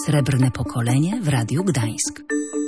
Srebrne pokolenie w Radiu Gdańsk.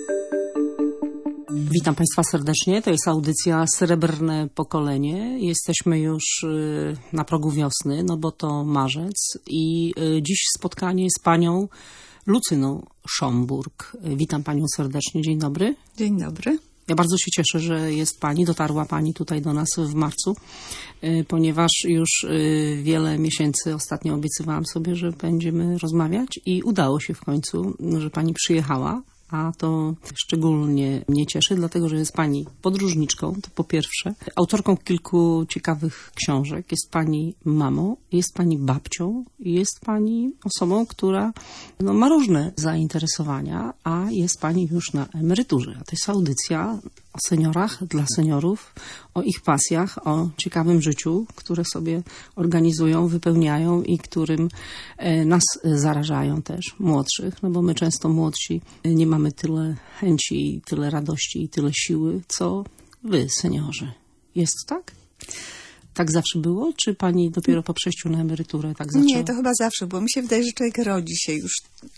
Witam Państwa serdecznie. To jest audycja Srebrne pokolenie. Jesteśmy już na progu wiosny, no bo to marzec i dziś spotkanie z panią Lucyną Szomburg. Witam panią serdecznie. Dzień dobry. Dzień dobry. Ja bardzo się cieszę, że jest pani, dotarła pani tutaj do nas w marcu, ponieważ już wiele miesięcy ostatnio obiecywałam sobie, że będziemy rozmawiać i udało się w końcu, że pani przyjechała. A to szczególnie mnie cieszy, dlatego że jest pani podróżniczką, to po pierwsze, autorką kilku ciekawych książek, jest pani mamą, jest pani babcią, jest pani osobą, która ma różne zainteresowania, a jest pani już na emeryturze. A to jest audycja o seniorach, dla seniorów, o ich pasjach, o ciekawym życiu, które sobie organizują, wypełniają i którym nas zarażają też, młodszych, no bo my często młodsi nie mamy tyle chęci, tyle radości i tyle siły, co wy, seniorzy. Jest tak? Tak zawsze było? Czy pani dopiero po przejściu na emeryturę tak zaczęła? Nie, to chyba zawsze było. Mi się wydaje, że człowiek rodzi się już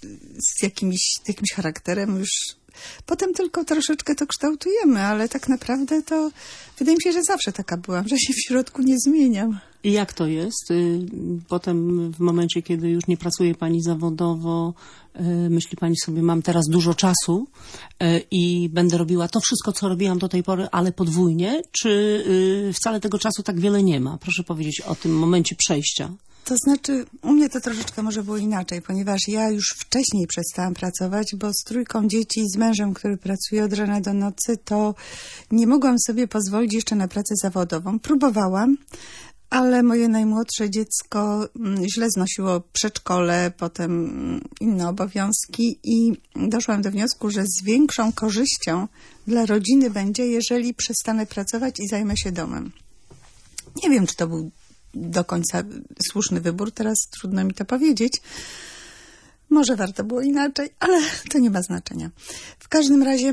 z jakimś charakterem, już potem tylko troszeczkę to kształtujemy, ale tak naprawdę to wydaje mi się, że zawsze taka byłam, że się w środku nie zmieniam. I jak to jest? Potem w momencie, kiedy już nie pracuje pani zawodowo, myśli pani sobie, mam teraz dużo czasu i będę robiła to wszystko, co robiłam do tej pory, ale podwójnie, czy wcale tego czasu tak wiele nie ma? Proszę powiedzieć o tym momencie przejścia. To znaczy, u mnie to troszeczkę może było inaczej, ponieważ ja już wcześniej przestałam pracować, bo z trójką dzieci i z mężem, który pracuje od rana do nocy, to nie mogłam sobie pozwolić jeszcze na pracę zawodową. Próbowałam, ale moje najmłodsze dziecko źle znosiło przedszkole, potem inne obowiązki i doszłam do wniosku, że z większą korzyścią dla rodziny będzie, jeżeli przestanę pracować i zajmę się domem. Nie wiem, czy to był do końca słuszny wybór, teraz trudno mi to powiedzieć. Może warto było inaczej, ale to nie ma znaczenia. W każdym razie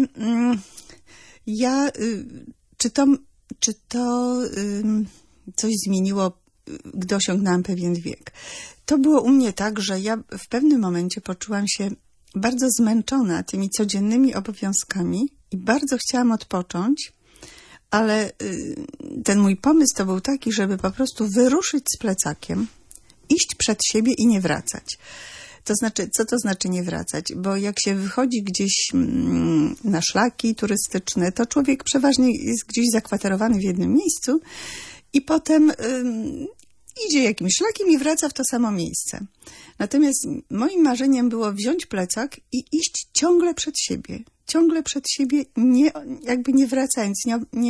czy to coś zmieniło, gdy osiągnęłam pewien wiek. To było u mnie tak, że ja w pewnym momencie poczułam się bardzo zmęczona tymi codziennymi obowiązkami i bardzo chciałam odpocząć, ale ten mój pomysł to był taki, żeby po prostu wyruszyć z plecakiem, iść przed siebie i nie wracać. To znaczy, co to znaczy nie wracać? Bo jak się wychodzi gdzieś na szlaki turystyczne, to człowiek przeważnie jest gdzieś zakwaterowany w jednym miejscu i potem idzie jakimś szlakiem i wraca w to samo miejsce. Natomiast moim marzeniem było wziąć plecak i iść ciągle przed siebie. Ciągle przed siebie, nie wracając,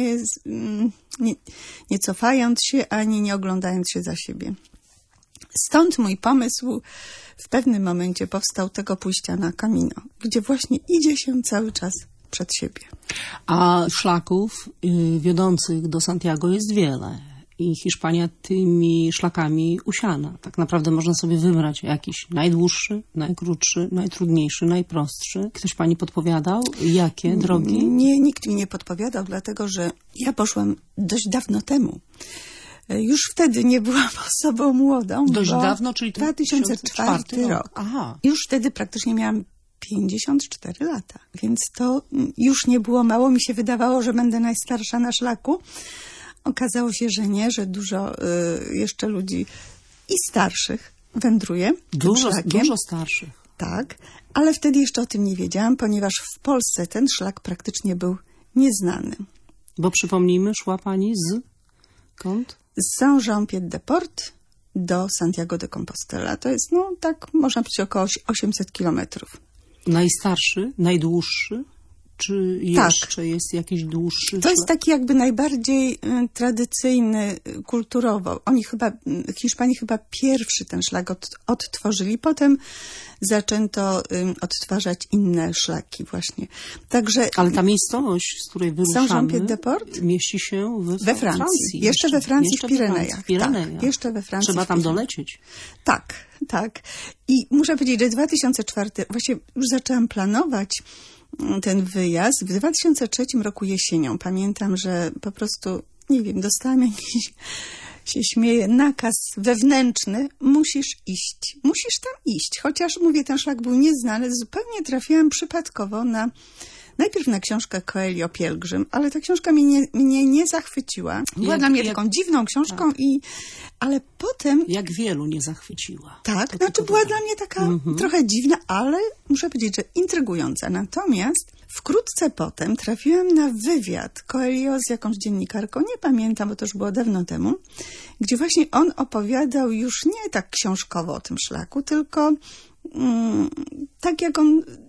nie cofając się, ani nie oglądając się za siebie. Stąd mój pomysł w pewnym momencie powstał tego pójścia na Camino, gdzie właśnie idzie się cały czas przed siebie. A szlaków wiodących do Santiago jest wiele. I Hiszpania tymi szlakami usiana. Tak naprawdę można sobie wybrać jakiś najdłuższy, najkrótszy, najtrudniejszy, najprostszy. Ktoś pani podpowiadał? Jakie drogi? Nie, nikt mi nie podpowiadał, dlatego że ja poszłam dość dawno temu. Już wtedy nie byłam osobą młodą. Dość dawno, czyli 2004 rok. Aha. Już wtedy praktycznie miałam 54 lata, więc to już nie było mało. Mi się wydawało, że będę najstarsza na szlaku. Okazało się, że nie, że dużo jeszcze ludzi i starszych wędruje. Dużo starszych. Tak, ale wtedy jeszcze o tym nie wiedziałam, ponieważ w Polsce ten szlak praktycznie był nieznany. Bo przypomnijmy, szła pani skąd? Z Saint-Jean-Pied-de-Port do Santiago de Compostela. To jest, tak można powiedzieć, około 800 kilometrów. Najstarszy, najdłuższy? Czy jeszcze jest jakiś dłuższy? To jest taki jakby najbardziej tradycyjny kulturowo. Hiszpanie chyba pierwszy ten szlak odtworzyli, potem zaczęto odtwarzać inne szlaki właśnie. Także, ale ta miejscowość, z której wyruszamy, Saint-Jean-Pied-de-Port mieści się we Francji. Jeszcze we Francji, w Pirenejach. Tak, jeszcze we Francji. Trzeba tam dolecieć. Tak. I muszę powiedzieć, że 2004, właśnie już zaczęłam planować ten wyjazd w 2003 roku jesienią. Pamiętam, że po prostu, nie wiem, dostałam jakiś się śmieję, nakaz wewnętrzny, musisz iść. Musisz tam iść. Chociaż, mówię, ten szlak był nieznany, zupełnie trafiłam przypadkowo najpierw na książkę Coelho Pielgrzym, ale ta książka mnie nie zachwyciła. Była dla mnie taką dziwną książką, tak. Ale potem... Jak wielu nie zachwyciła. Tak, znaczy była dla mnie taka trochę dziwna, ale muszę powiedzieć, że intrygująca. Natomiast wkrótce potem trafiłam na wywiad Coelho z jakąś dziennikarką, nie pamiętam, bo to już było dawno temu, gdzie właśnie on opowiadał już nie tak książkowo o tym szlaku, tylko tak jak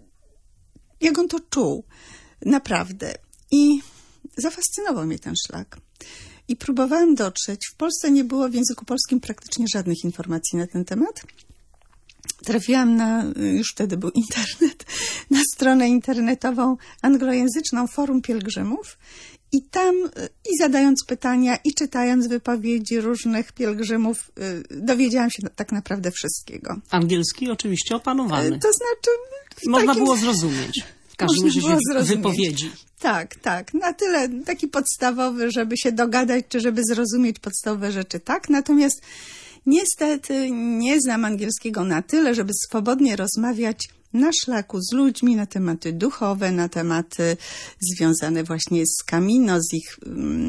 on to czuł. Naprawdę. I zafascynował mnie ten szlak. I próbowałam dotrzeć. W Polsce nie było w języku polskim praktycznie żadnych informacji na ten temat. Trafiłam już wtedy był internet, na stronę internetową anglojęzyczną Forum Pielgrzymów i tam, i zadając pytania, i czytając wypowiedzi różnych pielgrzymów, dowiedziałam się tak naprawdę wszystkiego. Angielski oczywiście opanowany. To znaczy... Można było zrozumieć. W każdym razie wypowiedzi. Tak. Na tyle taki podstawowy, żeby się dogadać, czy żeby zrozumieć podstawowe rzeczy, tak. Natomiast niestety nie znam angielskiego na tyle, żeby swobodnie rozmawiać na szlaku z ludźmi na tematy duchowe, na tematy związane właśnie z Camino, z ich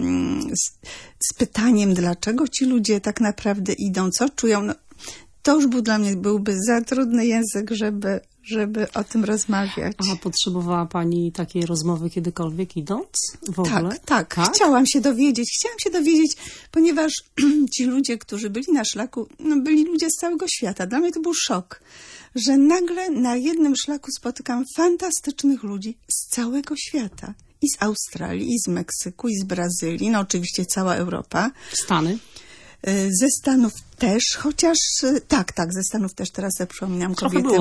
z pytaniem, dlaczego ci ludzie tak naprawdę idą, co czują. No, to już byłby za trudny język, żeby o tym rozmawiać. A potrzebowała pani takiej rozmowy kiedykolwiek idąc w ogóle? Tak. Chciałam się dowiedzieć, ponieważ ci ludzie, którzy byli na szlaku, byli ludzie z całego świata. Dla mnie to był szok, że nagle na jednym szlaku spotykam fantastycznych ludzi z całego świata. I z Australii, i z Meksyku, i z Brazylii, oczywiście cała Europa. Stany? Ze Stanów też, chociaż ze Stanów też, teraz sobie przypominam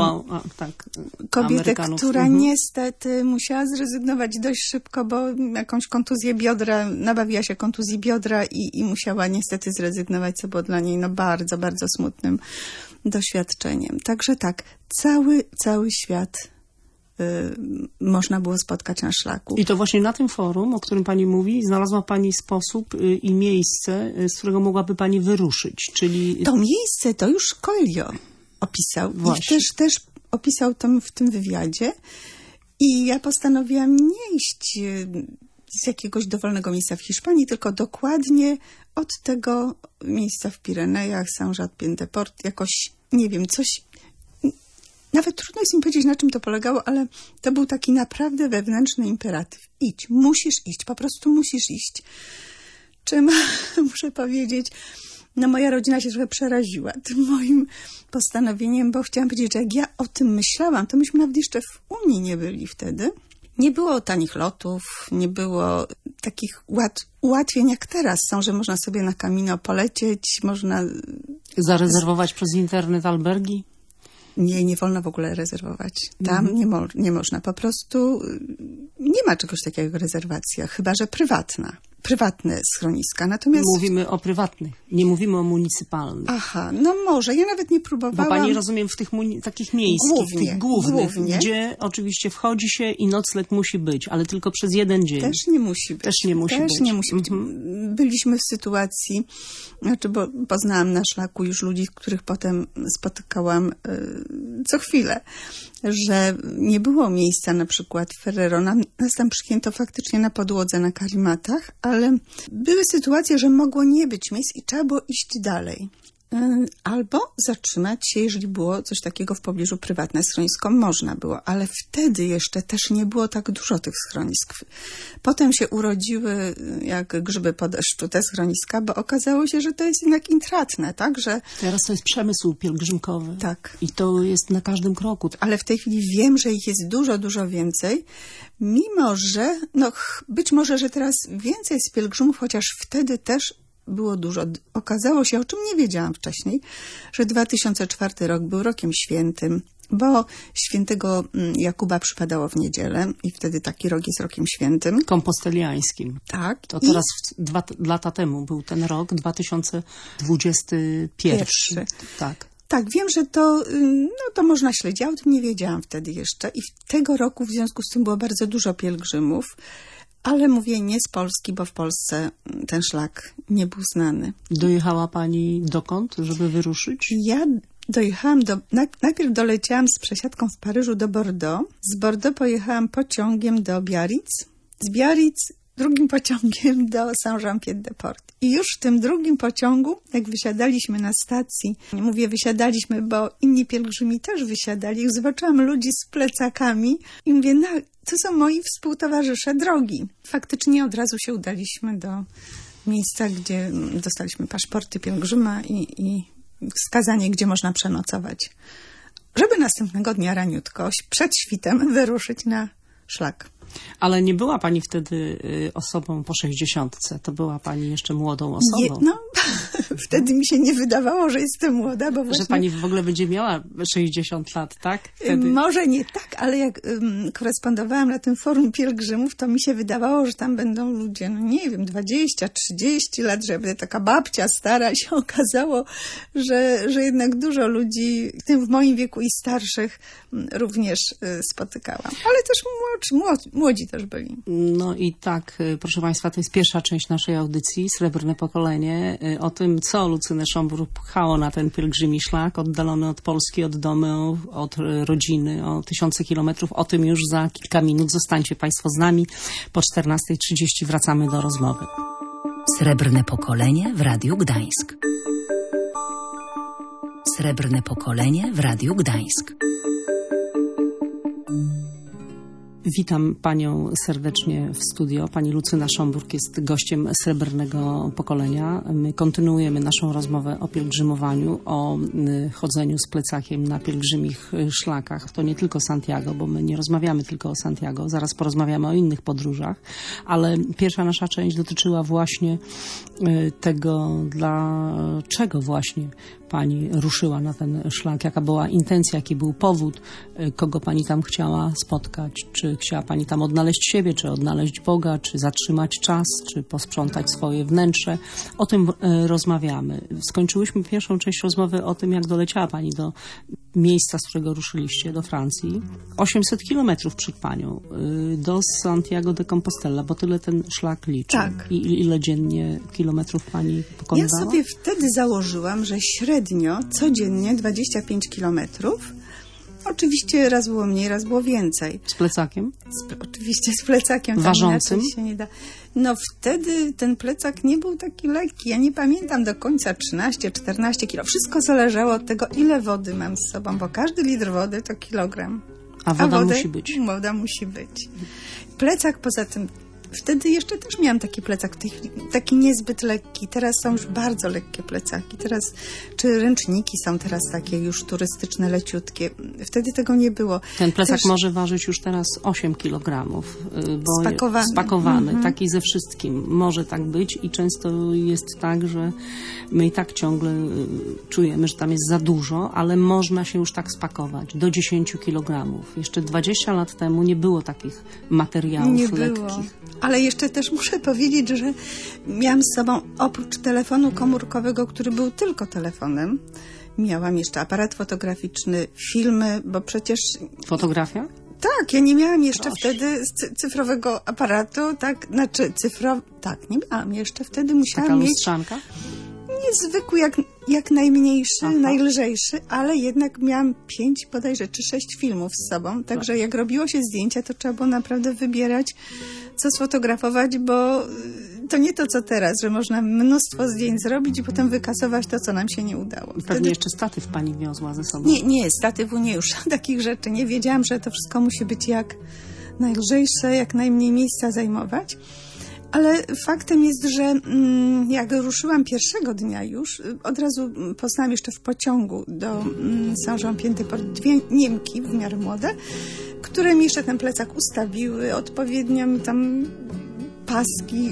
kobietę, która niestety musiała zrezygnować dość szybko, bo jakąś kontuzję biodra, nabawiła się kontuzji biodra i musiała niestety zrezygnować, co było dla niej bardzo, bardzo smutnym doświadczeniem. Także tak, cały świat można było spotkać na szlaku. I to właśnie na tym forum, o którym pani mówi, znalazła pani sposób i miejsce, z którego mogłaby pani wyruszyć, czyli... To miejsce to już Coelho opisał. Właśnie. I też opisał to w tym wywiadzie. I ja postanowiłam nie iść z jakiegoś dowolnego miejsca w Hiszpanii, tylko dokładnie od tego miejsca w Pirenejach, Saint-Jean-Pied-de-Port, jakoś, nie wiem, coś... Nawet trudno jest mi powiedzieć, na czym to polegało, ale to był taki naprawdę wewnętrzny imperatyw. Idź, musisz iść, po prostu musisz iść. Czym, muszę powiedzieć, moja rodzina się trochę przeraziła tym moim postanowieniem, bo chciałam powiedzieć, że jak ja o tym myślałam, to myśmy nawet jeszcze w Unii nie byli wtedy. Nie było tanich lotów, nie było takich ułatwień jak teraz są, że można sobie na Camino polecieć, można... Zarezerwować przez internet albergi? Nie wolno w ogóle rezerwować. Tam nie można. Po prostu nie ma czegoś takiego jak rezerwacja, chyba że prywatne schroniska. Natomiast... Mówimy o prywatnych, nie mówimy o municypalnych. Aha, może. Ja nawet nie próbowałam. Bo pani, rozumiem, w tych takich miejskich, tych głównych, gdzie oczywiście wchodzi się i nocleg musi być, ale tylko przez jeden dzień. Też nie musi być. Nie musi być. Byliśmy w sytuacji, bo poznałam na szlaku już ludzi, których potem spotykałam co chwilę, że nie było miejsca na przykład w Ferrero. Nas tam przyjęto faktycznie na podłodze, na karimatach, ale były sytuacje, że mogło nie być miejsc i trzeba było iść dalej. Albo zatrzymać się, jeżeli było coś takiego w pobliżu, prywatne schronisko, można było, ale wtedy jeszcze też nie było tak dużo tych schronisk. Potem się urodziły jak grzyby po deszczu te schroniska, bo okazało się, że to jest jednak intratne, tak? Że... Teraz to jest przemysł pielgrzymkowy. Tak. I to jest na każdym kroku. Ale w tej chwili wiem, że ich jest dużo, dużo więcej, mimo że, być może, że teraz więcej jest pielgrzymów, chociaż wtedy też było dużo. Okazało się, o czym nie wiedziałam wcześniej, że 2004 rok był rokiem świętym, bo świętego Jakuba przypadało w niedzielę i wtedy taki rok jest rokiem świętym. Komposteliańskim. Tak. To teraz 2 lata temu był ten rok, 2021. Tak. Tak, wiem, że to można śledzić. Ja o tym nie wiedziałam wtedy jeszcze i tego roku w związku z tym było bardzo dużo pielgrzymów. Ale mówię nie z Polski, bo w Polsce ten szlak nie był znany. Dojechała pani dokąd, żeby wyruszyć? Ja dojechałam najpierw doleciałam z przesiadką w Paryżu do Bordeaux. Z Bordeaux pojechałam pociągiem do Biarritz. Z Biarritz drugim pociągiem do Saint-Jean-Pied-de-Port. I już w tym drugim pociągu, jak wysiadaliśmy na stacji, mówię wysiadaliśmy, bo inni pielgrzymi też wysiadali, jak zobaczyłam ludzi z plecakami i mówię, no to są moi współtowarzysze drogi. Faktycznie od razu się udaliśmy do miejsca, gdzie dostaliśmy paszporty pielgrzyma i wskazanie, gdzie można przenocować, żeby następnego dnia raniutko, przed świtem, wyruszyć na szlak. Ale nie była pani wtedy osobą po 60. To była pani jeszcze młodą osobą. Wtedy mi się nie wydawało, że jestem młoda, bo właśnie... Że pani w ogóle będzie miała 60 lat, tak? Wtedy. Może nie tak, ale jak korespondowałam na tym forum pielgrzymów, to mi się wydawało, że tam będą ludzie, no nie wiem, 20, 30 lat, że będę taka babcia stara. Się okazało, że jednak dużo ludzi, w tym w moim wieku i starszych, również spotykałam. Ale też młodzi też byli. No i tak, proszę Państwa, to jest pierwsza część naszej audycji, Srebrne Pokolenie, o tym, co Lucynę Szambur pchało na ten pielgrzymi szlak, oddalony od Polski, od domu, od rodziny, o tysiące kilometrów. O tym już za kilka minut. Zostańcie Państwo z nami. Po 14:30 wracamy do rozmowy. Srebrne Pokolenie w Radiu Gdańsk. Srebrne Pokolenie w Radiu Gdańsk. Witam Panią serdecznie w studio. Pani Lucyna Szomburg jest gościem Srebrnego Pokolenia. My kontynuujemy naszą rozmowę o pielgrzymowaniu, o chodzeniu z plecakiem na pielgrzymich szlakach. To nie tylko Santiago, bo my nie rozmawiamy tylko o Santiago. Zaraz porozmawiamy o innych podróżach, ale pierwsza nasza część dotyczyła właśnie tego, dlaczego właśnie Pani ruszyła na ten szlak, jaka była intencja, jaki był powód, kogo Pani tam chciała spotkać, czy chciała Pani tam odnaleźć siebie, czy odnaleźć Boga, czy zatrzymać czas, czy posprzątać swoje wnętrze. O tym rozmawiamy. Skończyłyśmy pierwszą część rozmowy o tym, jak doleciała Pani do miejsca, z którego ruszyliście, do Francji. 800 kilometrów przed Panią, do Santiago de Compostela, bo tyle ten szlak liczy. Tak. I ile dziennie kilometrów Pani pokonywała? Ja sobie wtedy założyłam, że średnio codziennie 25 kilometrów. Oczywiście raz było mniej, raz było więcej. Z plecakiem? Oczywiście z plecakiem. Ważącym? Się nie da. No wtedy ten plecak nie był taki lekki. Ja nie pamiętam do końca 13-14 kilo. Wszystko zależało od tego, ile wody mam z sobą, bo każdy litr wody to kilogram. A woda musi być. Woda musi być. Plecak poza tym, wtedy jeszcze też miałam taki plecak, taki niezbyt lekki. Teraz są już bardzo lekkie plecaki. Teraz, czy ręczniki są teraz takie już turystyczne, leciutkie. Wtedy tego nie było. Ten plecak może ważyć już teraz 8 kilogramów. Spakowany. Taki ze wszystkim. Może tak być i często jest tak, że my i tak ciągle czujemy, że tam jest za dużo, ale można się już tak spakować. Do 10 kilogramów. Jeszcze 20 lat temu nie było takich materiałów lekkich. Ale jeszcze też muszę powiedzieć, że miałam z sobą oprócz telefonu komórkowego, który był tylko telefonem, miałam jeszcze aparat fotograficzny, filmy, bo przecież... Fotografia? Tak, ja nie miałam jeszcze wtedy cyfrowego aparatu, nie miałam jeszcze, wtedy musiałam Taka mieć... lustrzanka? Niezwykły, jak najmniejszy, najlżejszy, ale jednak miałam 5 bodajże, czy 6 filmów z sobą, także jak robiło się zdjęcia, to trzeba było naprawdę wybierać, co sfotografować, bo to nie to, co teraz, że można mnóstwo zdjęć zrobić i potem wykasować to, co nam się nie udało. Pewnie jeszcze statyw Pani wiozła ze sobą. Nie, statywu nie, już takich rzeczy nie. Wiedziałam, że to wszystko musi być jak najlżejsze, jak najmniej miejsca zajmować. Ale faktem jest, że jak ruszyłam pierwszego dnia już, od razu poznałam jeszcze w pociągu do Saint-Jean-Pied-de-Port 2 Niemki, w miarę młode, które mi jeszcze ten plecak ustawiły, odpowiednio mi tam paski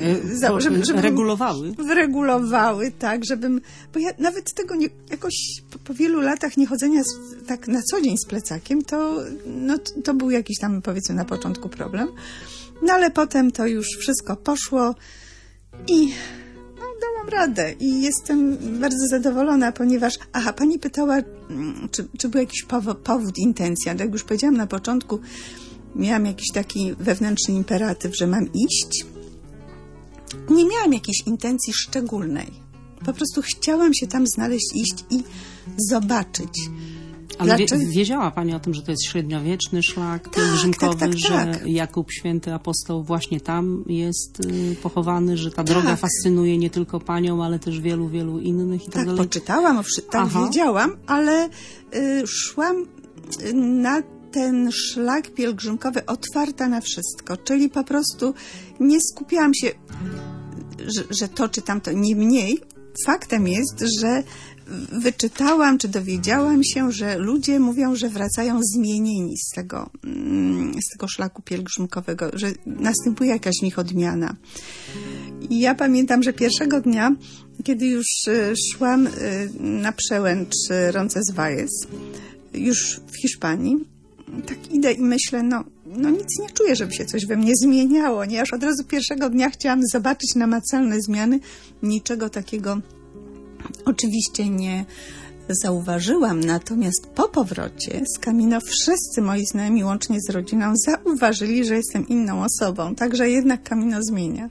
wyregulowały, tak, bo ja nawet tego jakoś po wielu latach niechodzenia tak na co dzień z plecakiem, to był jakiś tam, powiedzmy, na początku problem. No ale potem to już wszystko poszło i dałam radę i jestem bardzo zadowolona, ponieważ, pani pytała, czy był jakiś powód, intencja. Jak już powiedziałam na początku, miałam jakiś taki wewnętrzny imperatyw, że mam iść. Nie miałam jakiejś intencji szczególnej. Po prostu chciałam się tam znaleźć, iść i zobaczyć. Ale wiedziała Pani o tym, że to jest średniowieczny szlak pielgrzymkowy, tak. że Jakub, święty apostoł, właśnie tam jest pochowany, że ta droga fascynuje nie tylko Panią, ale też wielu, wielu innych i tak dalej? Poczytałam, wiedziałam, ale szłam na ten szlak pielgrzymkowy otwarta na wszystko, czyli po prostu nie skupiałam się, że to czy tamto. Niemniej faktem jest, że wyczytałam, czy dowiedziałam się, że ludzie mówią, że wracają zmienieni z tego szlaku pielgrzymkowego, że następuje jakaś w nich odmiana. I ja pamiętam, że pierwszego dnia, kiedy już szłam na przełęcz Roncesvalles, już w Hiszpanii, tak idę i myślę, no nic nie czuję, żeby się coś we mnie zmieniało. Nie? Aż od razu pierwszego dnia chciałam zobaczyć namacalne zmiany. Niczego takiego oczywiście nie zauważyłam. Natomiast po powrocie z Camino wszyscy moi znajomi, łącznie z rodziną, zauważyli, że jestem inną osobą. Także jednak Camino zmienia.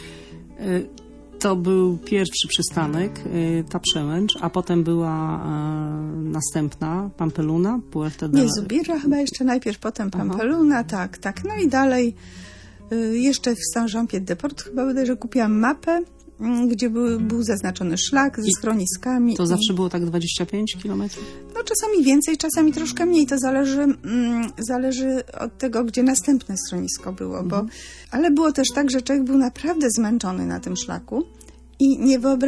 To był pierwszy przystanek, ta przełęcz, a potem była następna, Pampeluna, Puerto de... Nie, Zubirra chyba jeszcze najpierw, potem Pampeluna, tak. No i dalej jeszcze w Saint-Jean-Pied-de-Port chyba bodajże kupiłam mapę, gdzie był zaznaczony szlak ze schroniskami. To zawsze było tak 25 kilometrów? No czasami więcej, czasami troszkę mniej. To zależy od tego, gdzie następne schronisko było. Ale było też tak, że człowiek był naprawdę zmęczony na tym szlaku i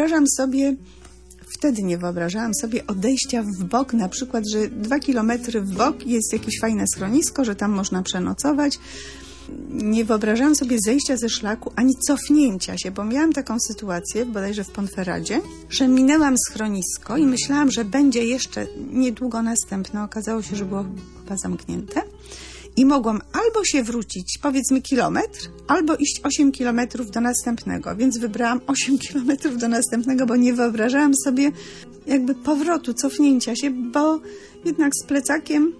wtedy nie wyobrażałam sobie odejścia w bok, na przykład, że 2 kilometry w bok jest jakieś fajne schronisko, że tam można przenocować. Nie wyobrażałam sobie zejścia ze szlaku, ani cofnięcia się, bo miałam taką sytuację, bodajże w Ponferradzie, że minęłam schronisko i myślałam, że będzie jeszcze niedługo następne. Okazało się, że było chyba zamknięte. I mogłam albo się wrócić, powiedzmy kilometr, albo iść 8 kilometrów do następnego. Więc wybrałam 8 kilometrów do następnego, bo nie wyobrażałam sobie jakby powrotu, cofnięcia się, bo jednak z plecakiem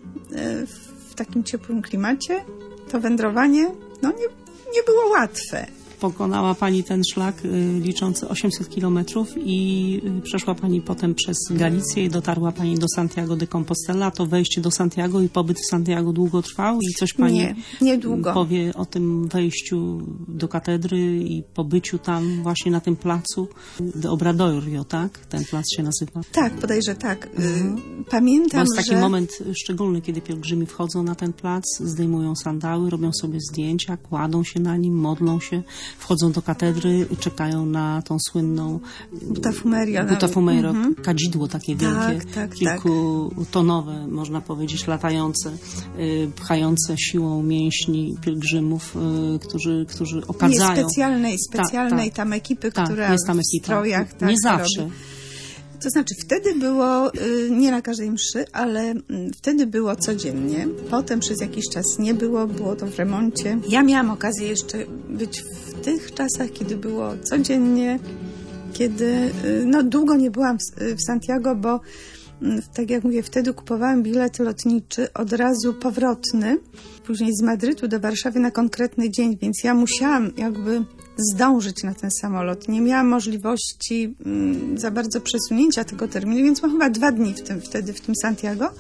w takim ciepłym klimacie to wędrowanie nie było łatwe. Pokonała Pani ten szlak liczący 800 kilometrów i przeszła Pani potem przez Galicję i dotarła Pani do Santiago de Compostela. To wejście do Santiago i pobyt w Santiago długo trwał? I coś Pani nie długo powie o tym wejściu do katedry i pobyciu tam właśnie na tym placu? De Obradorio, tak? Ten plac się nazywa. Tak, bodajże tak. Pamiętam, to jest taki moment szczególny, kiedy pielgrzymi wchodzą na ten plac, zdejmują sandały, robią sobie zdjęcia, kładą się na nim, modlą się, wchodzą do katedry, czekają na tą słynną Butafumeiro, kadzidło takie wielkie, kilkutonowe, można powiedzieć, latające, pchające siłą mięśni pielgrzymów, którzy okadzają. Specjalnej tam ekipy, która jest tam ekipa. W strojach. Nie zawsze. Robi. To znaczy wtedy było, nie na każdej mszy, ale wtedy było codziennie. Potem przez jakiś czas nie było to w remoncie. Ja miałam okazję jeszcze być w tych czasach, kiedy było codziennie, kiedy długo nie byłam w Santiago, bo tak jak mówię, wtedy kupowałam bilet lotniczy od razu powrotny, później z Madrytu do Warszawy na konkretny dzień, więc ja musiałam jakby zdążyć na ten samolot. Nie miałam możliwości za bardzo przesunięcia tego terminu, więc mam chyba 2 dni wtedy w tym Santiago.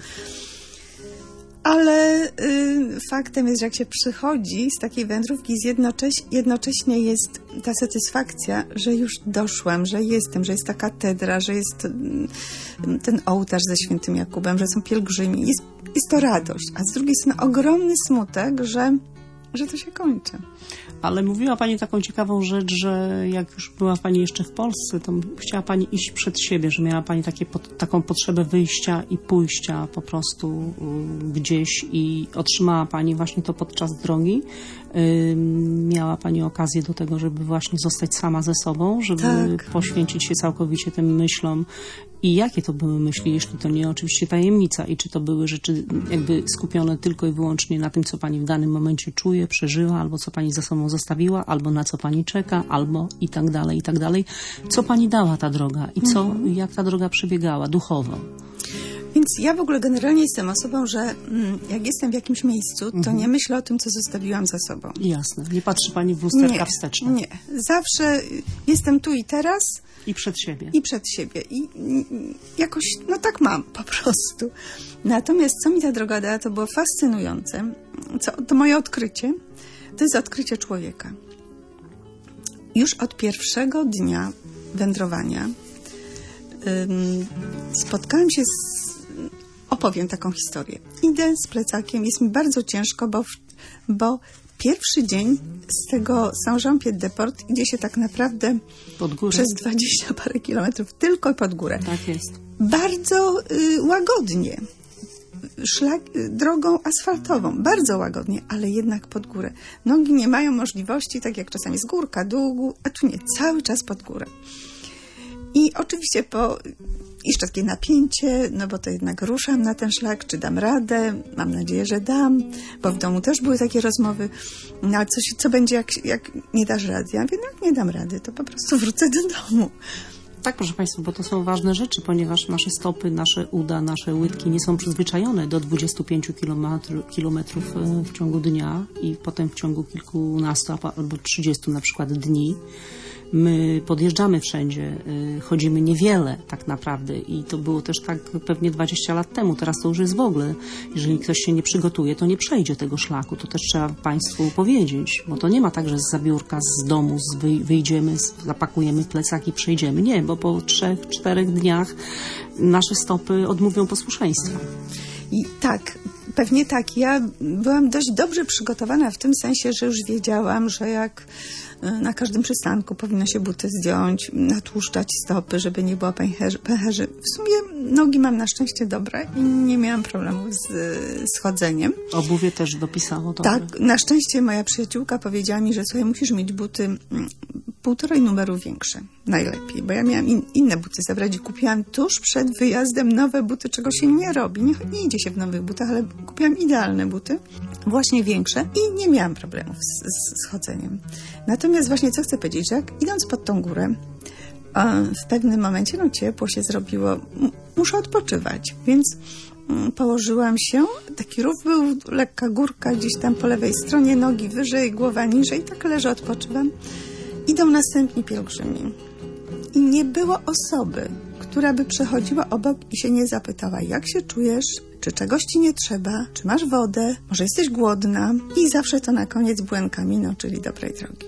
Ale faktem jest, że jak się przychodzi z takiej wędrówki, jednocześnie jest ta satysfakcja, że już doszłam, że jestem, że jest ta katedra, że jest ten ołtarz ze świętym Jakubem, że są pielgrzymi. Jest to radość, a z drugiej strony ogromny smutek, że to się kończy. Ale mówiła Pani taką ciekawą rzecz, że jak już była Pani jeszcze w Polsce, to chciała Pani iść przed siebie, że miała Pani taką potrzebę wyjścia i pójścia po prostu gdzieś i otrzymała Pani właśnie to podczas drogi. Miała Pani okazję do tego, żeby właśnie zostać sama ze sobą, żeby poświęcić się całkowicie tym myślom. I jakie to były myśli, jeśli to nie oczywiście tajemnica? I czy to były rzeczy jakby skupione tylko i wyłącznie na tym, co Pani w danym momencie czuje, przeżyła, albo co Pani za sobą zostawiła, albo na co Pani czeka, albo i tak dalej, i tak dalej. Co Pani dała ta droga i jak ta droga przebiegała duchowo? Więc ja w ogóle generalnie jestem osobą, że jak jestem w jakimś miejscu, to nie myślę o tym, co zostawiłam za sobą. Jasne. Nie patrzy pani w lusterka wsteczne. Nie. Zawsze jestem tu i teraz. I przed siebie. I przed siebie. I jakoś, no tak mam po prostu. Natomiast co mi ta droga dała, to było fascynujące. To moje odkrycie, to jest odkrycie człowieka. Już od pierwszego dnia wędrowania spotkałam się opowiem taką historię. Idę z plecakiem, jest mi bardzo ciężko, bo pierwszy dzień z tego Saint-Jean-Pied-de-Port idzie się tak naprawdę pod górę. Przez 20 parę kilometrów tylko pod górę. Tak jest. Bardzo łagodnie. Drogą asfaltową. Bardzo łagodnie, ale jednak pod górę. Nogi nie mają możliwości, tak jak czasami z górka, dół, a tu nie. Cały czas pod górę. I oczywiście jeszcze takie napięcie, no bo to jednak ruszam na ten szlak, czy dam radę, mam nadzieję, że dam, bo w domu też były takie rozmowy, no ale co będzie, jak nie dasz rady? Ja mówię, no jak nie dam rady, to po prostu wrócę do domu. Tak, proszę Państwa, bo to są ważne rzeczy, ponieważ nasze stopy, nasze uda, nasze łydki nie są przyzwyczajone do 25 kilometrów w ciągu dnia i potem w ciągu kilkunastu albo 30 na przykład dni. My podjeżdżamy wszędzie, chodzimy niewiele tak naprawdę i to było też tak pewnie 20 lat temu. Teraz to już jest w ogóle. Jeżeli ktoś się nie przygotuje, to nie przejdzie tego szlaku. To też trzeba Państwu powiedzieć, bo to nie ma tak, że z zabiórka, z domu wyjdziemy, zapakujemy plecak i przejdziemy. Nie, bo po 3-4 dniach nasze stopy odmówią posłuszeństwa. I tak, pewnie tak. Ja byłam dość dobrze przygotowana w tym sensie, że już wiedziałam, że jak na każdym przystanku powinno się buty zdjąć, natłuszczać stopy, żeby nie było pęcherzy. W sumie nogi mam na szczęście dobre i nie miałam problemu z chodzeniem. Obuwie też dopisało to. Tak, na szczęście moja przyjaciółka powiedziała mi, że słuchaj, musisz mieć buty 1,5 numeru większe. Najlepiej, bo ja miałam inne buty zabrać i kupiłam tuż przed wyjazdem nowe buty, czego się nie robi. Nie idzie się w nowych butach, ale kupiłam idealne buty, właśnie większe i nie miałam problemów z chodzeniem. Natomiast właśnie co chcę powiedzieć, że jak idąc pod tą górę, w pewnym momencie ciepło się zrobiło, muszę odpoczywać, więc położyłam się, taki rów był, lekka górka gdzieś tam po lewej stronie, nogi wyżej, głowa niżej, tak leżę, odpoczywam. Idą następni pielgrzymi i nie było osoby, która by przechodziła obok i się nie zapytała, jak się czujesz, czy czegoś ci nie trzeba, czy masz wodę, może jesteś głodna i zawsze to na koniec buen camino, czyli dobrej drogi.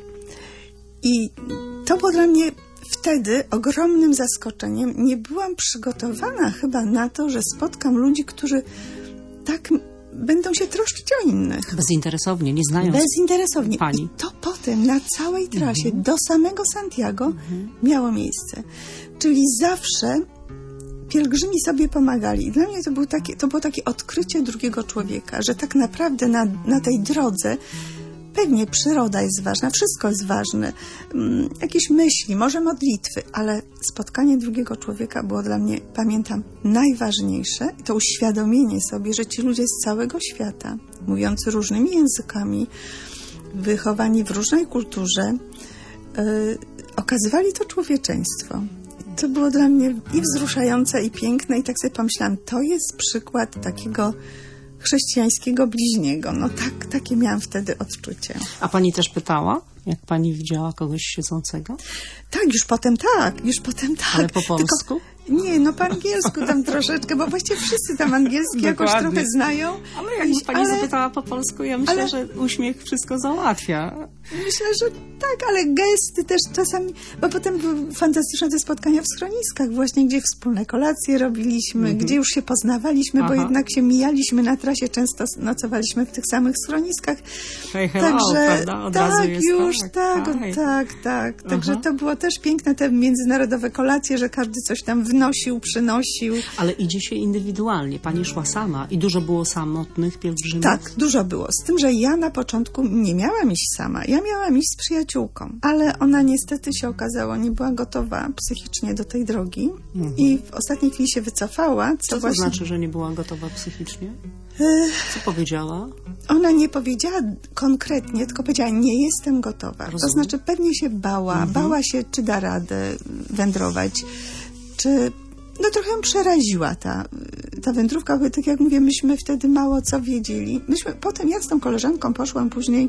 I to było dla mnie wtedy ogromnym zaskoczeniem. Nie byłam przygotowana chyba na to, że spotkam ludzi, którzy tak będą się troszczyć o innych. Bezinteresownie, nie znając Bezinteresownie. pani. I to potem na całej trasie do samego Santiago miało miejsce. Czyli zawsze pielgrzymi sobie pomagali. I dla mnie to było takie odkrycie drugiego człowieka, że tak naprawdę na tej drodze pewnie przyroda jest ważna, wszystko jest ważne, jakieś myśli, może modlitwy, ale spotkanie drugiego człowieka było dla mnie, pamiętam, najważniejsze. I to uświadomienie sobie, że ci ludzie z całego świata, mówiący różnymi językami, wychowani w różnej kulturze, okazywali to człowieczeństwo. To było dla mnie i wzruszające, i piękne, i tak sobie pomyślałam, to jest przykład takiego chrześcijańskiego bliźniego. No tak, takie miałam wtedy odczucie. A pani też pytała, jak pani widziała kogoś siedzącego? Tak, już potem tak. Ale po polsku? Nie, po angielsku tam troszeczkę, bo właściwie wszyscy tam angielski jakoś trochę znają. Ale jakby pani zapytała po polsku, ja myślę, że uśmiech wszystko załatwia. Myślę, że tak, ale gesty też czasami, bo potem były fantastyczne te spotkania w schroniskach właśnie, gdzie wspólne kolacje robiliśmy, gdzie już się poznawaliśmy, bo jednak się mijaliśmy na trasie, często nocowaliśmy w tych samych schroniskach. Także prawda? Od razu jest już, tak. Także to było też piękne, te międzynarodowe kolacje, że każdy coś tam wnosił, przynosił. Ale idzie się indywidualnie. Pani szła sama i dużo było samotnych pielgrzymów? Tak, dużo było. Z tym, że ja na początku nie miałam iść sama. Ja miałam iść z przyjaciółką. Ale ona niestety się okazało, nie była gotowa psychicznie do tej drogi i w ostatniej chwili się wycofała. Co to znaczy, że nie była gotowa psychicznie? Co powiedziała? Ona nie powiedziała konkretnie, tylko powiedziała, nie jestem gotowa. Rozumiem. To znaczy pewnie się bała się, czy da radę wędrować, czy... No trochę ją przeraziła ta wędrówka, bo tak jak mówię, myśmy wtedy mało co wiedzieli. Potem ja z tą koleżanką poszłam później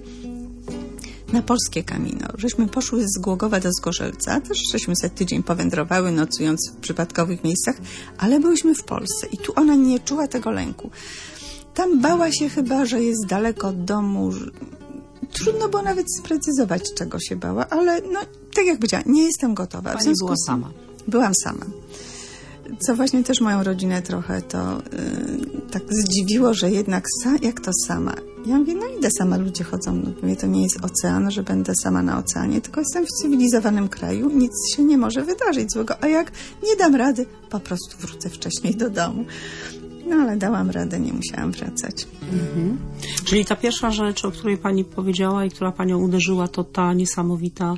na polskie Camino. Żeśmy poszły z Głogowa do Zgorzelca. Też żeśmy sobie tydzień powędrowały, nocując w przypadkowych miejscach, ale byłyśmy w Polsce i tu ona nie czuła tego lęku. Tam bała się chyba, że jest daleko od domu. Trudno było nawet sprecyzować, czego się bała, ale no, tak jak powiedziałam, nie jestem gotowa. Pani była sama. Byłam sama. Co właśnie też moją rodzinę trochę to tak zdziwiło, że jednak jak to sama? Ja mówię, no idę sama, ludzie chodzą. No, mówię, to nie jest ocean, że będę sama na oceanie, tylko jestem w cywilizowanym kraju, nic się nie może wydarzyć złego, a jak nie dam rady, po prostu wrócę wcześniej do domu. No ale dałam radę, nie musiałam wracać. Mhm. Czyli ta pierwsza rzecz, o której pani powiedziała i która panią uderzyła, to ta niesamowita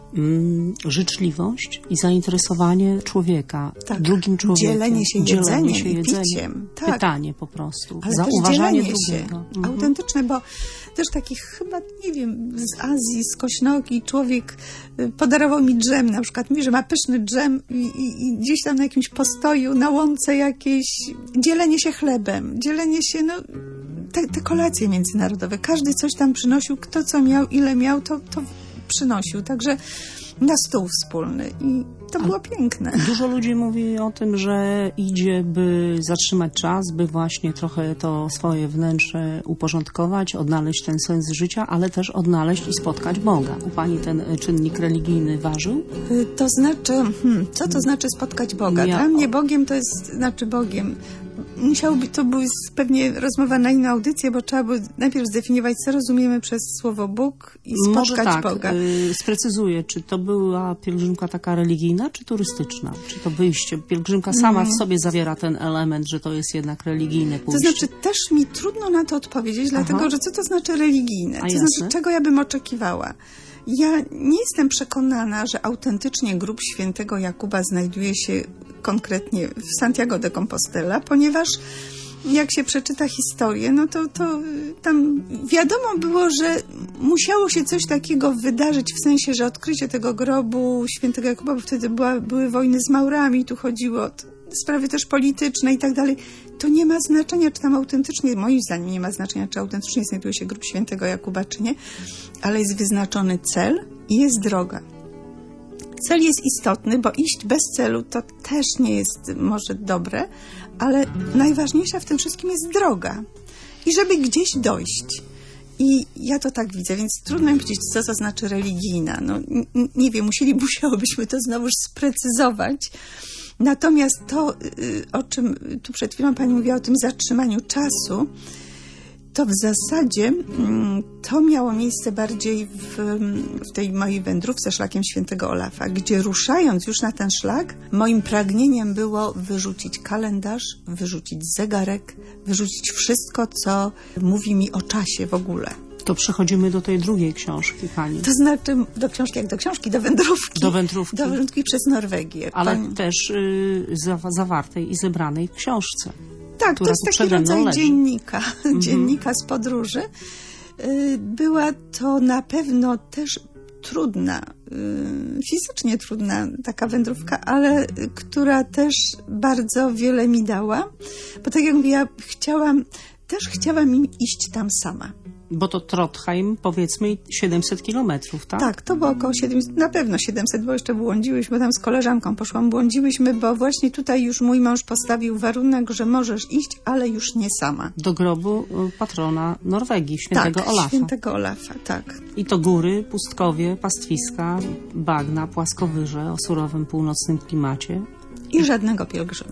życzliwość i zainteresowanie człowieka, tak. drugim człowiekiem. Dzielenie się jedzeniem i piciem. Tak. Pytanie po prostu. Ale zauważanie też drugiego. Się. Autentyczne, bo też takich chyba, nie wiem, z Azji, z Kośnogi człowiek podarował mi dżem, na przykład mówi, że ma pyszny dżem i gdzieś tam na jakimś postoju, na łące jakieś, dzielenie się chlebem, dzielenie się, no, te kolacje międzynarodowe. Każdy coś tam przynosił, kto co miał, ile miał, to przynosił. Także na stół wspólny i to było piękne. Dużo ludzi mówi o tym, że idzie, by zatrzymać czas, by właśnie trochę to swoje wnętrze uporządkować, odnaleźć ten sens życia, ale też odnaleźć i spotkać Boga. U pani ten czynnik religijny ważył? To znaczy, co to znaczy spotkać Boga? Dla mnie Bogiem to jest, Bogiem. Musiałoby to być pewnie rozmowa na inną audycję, bo trzeba by najpierw zdefiniować, co rozumiemy przez słowo Bóg i spotkać Może tak, Boga. Sprecyzuję, czy to była pielgrzymka taka religijna, czy turystyczna? Czy to wyjście? Pielgrzymka sama w sobie zawiera ten element, że to jest jednak religijne pójście. To znaczy, też mi trudno na to odpowiedzieć, dlatego, że co to znaczy religijne? To znaczy, czego ja bym oczekiwała? Ja nie jestem przekonana, że autentycznie grób świętego Jakuba znajduje się konkretnie w Santiago de Compostela, ponieważ jak się przeczyta historię, no to tam wiadomo było, że musiało się coś takiego wydarzyć, w sensie, że odkrycie tego grobu świętego Jakuba, bo wtedy były wojny z Maurami, tu chodziło o sprawy też polityczne i tak dalej. To nie ma znaczenia, czy tam autentycznie, moim zdaniem nie ma znaczenia, czy autentycznie znajduje się grób świętego Jakuba, czy nie, ale jest wyznaczony cel i jest droga. Cel jest istotny, bo iść bez celu to też nie jest może dobre, ale najważniejsza w tym wszystkim jest droga. I żeby gdzieś dojść. I ja to tak widzę, więc trudno mi powiedzieć, co to znaczy religijna. No, nie wiem, musiałobyśmy to znowu sprecyzować. Natomiast to, o czym tu przed chwilą pani mówiła, o tym zatrzymaniu czasu, to w zasadzie to miało miejsce bardziej w tej mojej wędrówce szlakiem świętego Olafa, gdzie ruszając już na ten szlak, moim pragnieniem było wyrzucić kalendarz, wyrzucić zegarek, wyrzucić wszystko, co mówi mi o czasie w ogóle. To przechodzimy do tej drugiej książki pani. To znaczy do książki, jak do książki, do wędrówki. Do wędrówki. Do wędrówki przez Norwegię. Ale też zawartej i zebranej w książce. Tak, to jest taki rodzaj dziennika z podróży. Była to na pewno też trudna, fizycznie trudna taka wędrówka, ale która też bardzo wiele mi dała. Bo tak jak mówię, ja chciałam iść tam sama. Bo to Trondheim, powiedzmy, 700 kilometrów, tak? Tak, to było około 700, na pewno 700, bo jeszcze błądziłyśmy, tam z koleżanką błądziłyśmy, bo właśnie tutaj już mój mąż postawił warunek, że możesz iść, ale już nie sama. Do grobu patrona Norwegii, świętego Olafa. Tak, świętego Olafa, tak. I to góry, pustkowie, pastwiska, bagna, płaskowyże o surowym północnym klimacie. I żadnego pielgrzyma.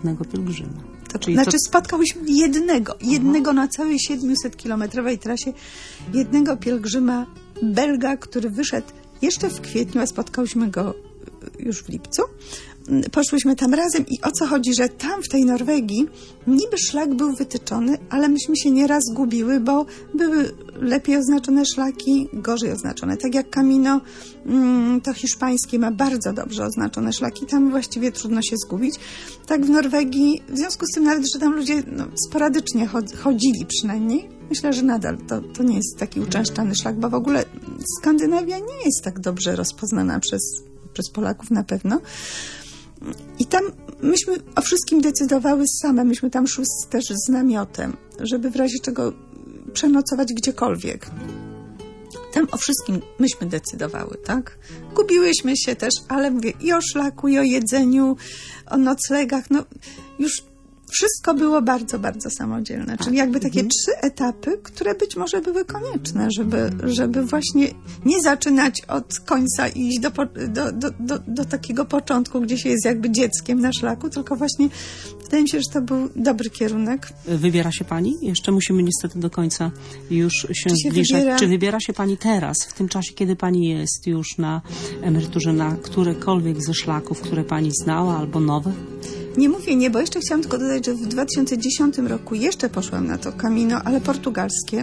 Spotkałyśmy jednego na całej 700-kilometrowej trasie, jednego pielgrzyma Belga, który wyszedł jeszcze w kwietniu, a spotkałyśmy go już w lipcu. Poszłyśmy tam razem i o co chodzi, że tam w tej Norwegii niby szlak był wytyczony, ale myśmy się nieraz gubiły, bo były lepiej oznaczone szlaki, gorzej oznaczone. Tak jak Camino, to hiszpańskie ma bardzo dobrze oznaczone szlaki, tam właściwie trudno się zgubić. Tak w Norwegii, w związku z tym nawet, że tam ludzie sporadycznie chodzili przynajmniej, myślę, że nadal to nie jest taki uczęszczany szlak, bo w ogóle Skandynawia nie jest tak dobrze rozpoznana przez Polaków na pewno. I tam myśmy o wszystkim decydowały same. Myśmy tam szły też z namiotem, żeby w razie czego przenocować gdziekolwiek. Tam o wszystkim myśmy decydowały, tak? Gubiłyśmy się też, ale mówię i o szlaku, i o jedzeniu, o noclegach, no już wszystko było bardzo, bardzo samodzielne. Czyli jakby takie 3 etapy, które być może były konieczne, żeby właśnie nie zaczynać od końca i iść do takiego początku, gdzie się jest jakby dzieckiem na szlaku, tylko właśnie wydaje mi się, że to był dobry kierunek. Wybiera się pani? Jeszcze musimy niestety do końca już się zbliżać. Czy wybiera się pani teraz, w tym czasie, kiedy pani jest już na emeryturze, na którekolwiek ze szlaków, które pani znała, albo nowe? Nie mówię nie, bo jeszcze chciałam tylko dodać, że w 2010 roku jeszcze poszłam na to Camino, ale portugalskie.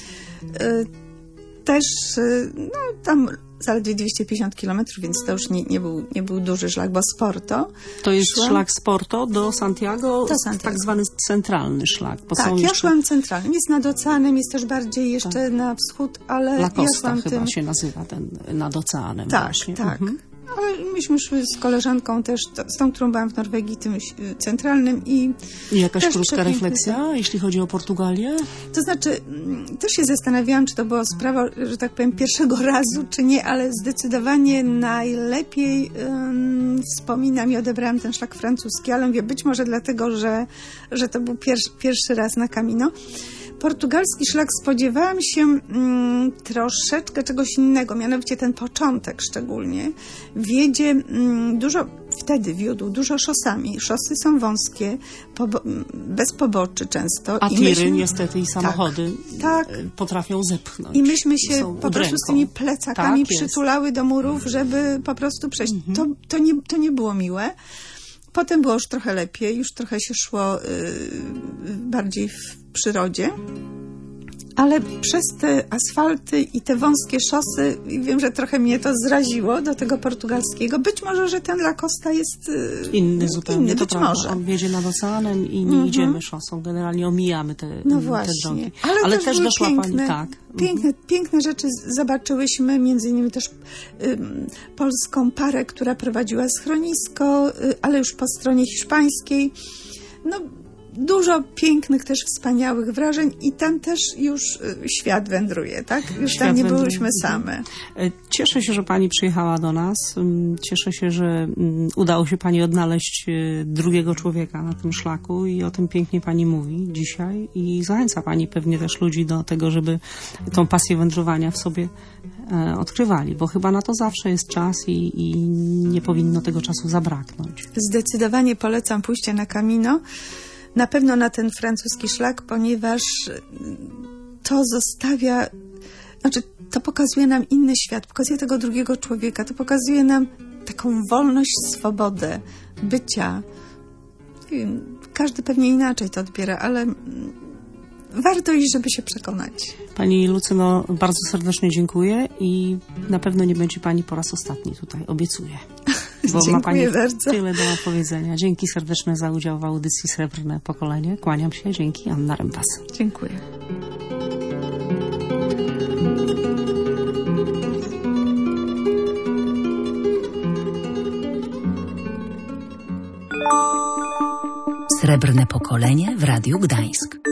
Też, no tam zaledwie 250 kilometrów, więc to już nie był duży szlak, bo z Porto. To jest szlak z Porto do Santiago, tak zwany centralny szlak. Bo tak, ja szłam centralnym. Jest nad oceanem, jest też bardziej jeszcze na wschód, ale La Costa ja szłam chyba się nazywa ten nad oceanem. Tak, właśnie. tak. Ale myśmy szły z koleżanką też, z tą, którą byłam w Norwegii, tym centralnym i jakaś krótka refleksja, jeśli chodzi o Portugalię? To znaczy, też się zastanawiałam, czy to była sprawa, że tak powiem, pierwszego razu, czy nie, ale zdecydowanie najlepiej wspominam i odebrałam ten szlak francuski, ale mówię, być może dlatego, że to był pierwszy raz na Camino. Portugalski szlak spodziewałam się troszeczkę czegoś innego, mianowicie ten początek szczególnie wtedy wiódł dużo szosami. Szosy są wąskie, bez poboczy często. A tiry niestety i samochody tak, potrafią zepchnąć. I myśmy się po prostu z tymi plecakami przytulały do murów, żeby po prostu przejść. To nie było miłe. Potem było już trochę lepiej, już trochę się szło bardziej w przyrodzie, ale przez te asfalty i te wąskie szosy, wiem, że trochę mnie to zraziło do tego portugalskiego. Być może, że ten La Costa jest inny zupełnie. Być może. On wiedzie nad oceanem i nie idziemy szosą. Generalnie omijamy te drogi. Ale też doszła pani, tak. Piękne rzeczy zobaczyłyśmy, między innymi też polską parę, która prowadziła schronisko, ale już po stronie hiszpańskiej. No, dużo pięknych, też wspaniałych wrażeń i tam też już świat wędruje, tak? Już tam nie byłyśmy same. Cieszę się, że pani przyjechała do nas. Cieszę się, że udało się pani odnaleźć drugiego człowieka na tym szlaku i o tym pięknie pani mówi dzisiaj i zachęca pani pewnie też ludzi do tego, żeby tą pasję wędrowania w sobie odkrywali, bo chyba na to zawsze jest czas i nie powinno tego czasu zabraknąć. Zdecydowanie polecam pójście na Camino. Na pewno na ten francuski szlak, ponieważ to to pokazuje nam inny świat, pokazuje tego drugiego człowieka, to pokazuje nam taką wolność, swobodę bycia. Każdy pewnie inaczej to odbiera, ale warto iść, żeby się przekonać. Pani Lucyno, bardzo serdecznie dziękuję i na pewno nie będzie pani po raz ostatni tutaj, obiecuję. Bo dziękuję ma pani bardzo. Tyle do opowiedzenia. Dzięki serdeczne za udział w audycji Srebrne Pokolenie. Kłaniam się. Dzięki. Anna Rępas. Dziękuję. Srebrne Pokolenie w Radiu Gdańsk.